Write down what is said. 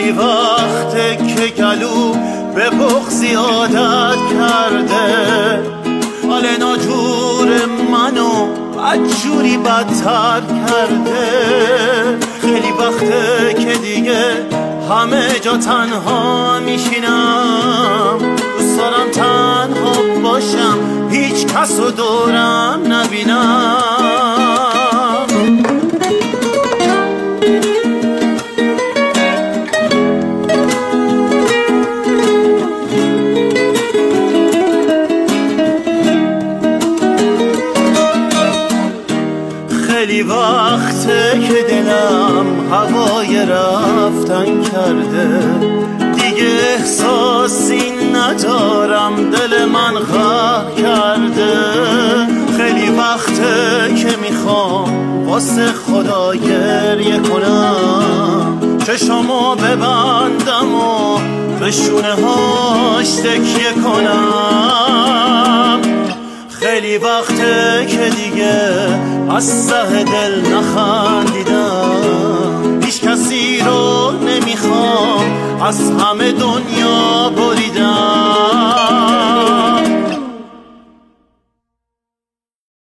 خیلی وقته که گلو به بغضی عادت کرده، حال ناجور منو بدجوری بدتر کرده. خیلی وقته که دیگه همه جا تنها میشینم، دوست دارم تنها باشم، هیچ کس رو دورم نبینم. خیلی وقته که دلم هوای رفتن کرده، دیگه احساسی ندارم، دل من غرق کرده. خیلی وقته که میخوام واسه خدا گریه کنم، چشمو ببندم و به شونه هاش تکیه کنم. خیلی وقته که دیگه از ته دل نخندیدم، هیچ کسی رو نمیخوام، از همه دنیا